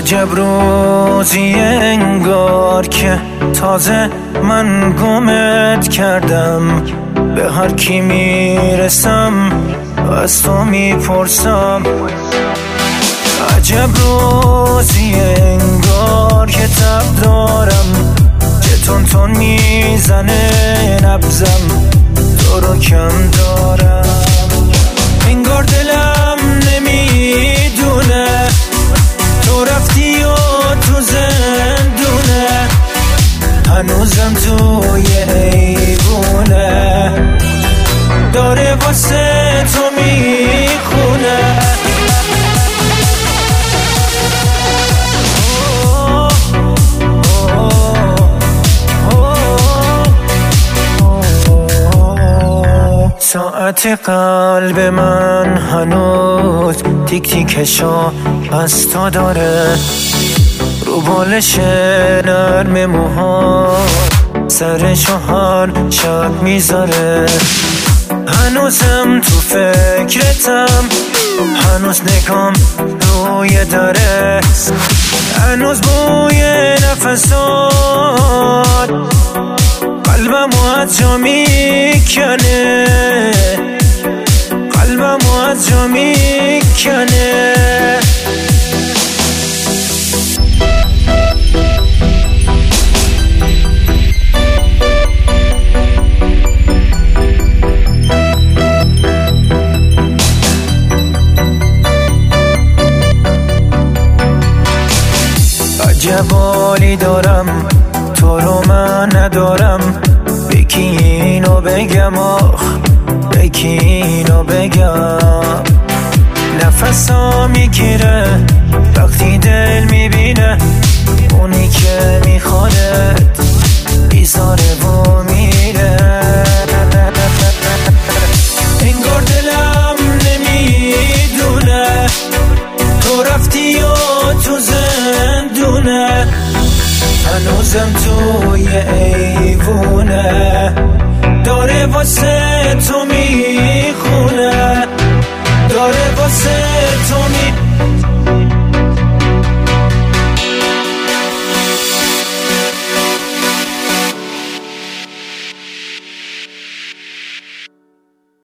عجب روزی انگار که تازه من گمت کردم. به هر کی میرسم از تو میپرسم. عجب روزی انگار که تب دارم، که تون تون میزنه نبزم، تو رو کم دارم. انگار دلم نمیدونه تو رفتی و تو زندونه، هنوزم توی حیوونه داره واسه تو میخونه. ساعت قلب من هنوز تیک تیکشو از تو داره، رو بالش نرم موها سرشو هر شب میذاره. هنوزم تو فکرتم، هنوز نگام روی داره، هنوز بوی نفسات قلبمو از جا میکنه، قلبمو از جا میکنه. عجب حالی دارم تو رو من ندارم، بکی اینو بگم آخ بکی اینو بگم. نفسا میگیره وقتی دل میبینه اونی که میخوادت بیزاره و میره. انگار دلم نمیدونه تو رفتی و تو زندونه، هنوزم توی ایوونه داره واسه تو میخونه.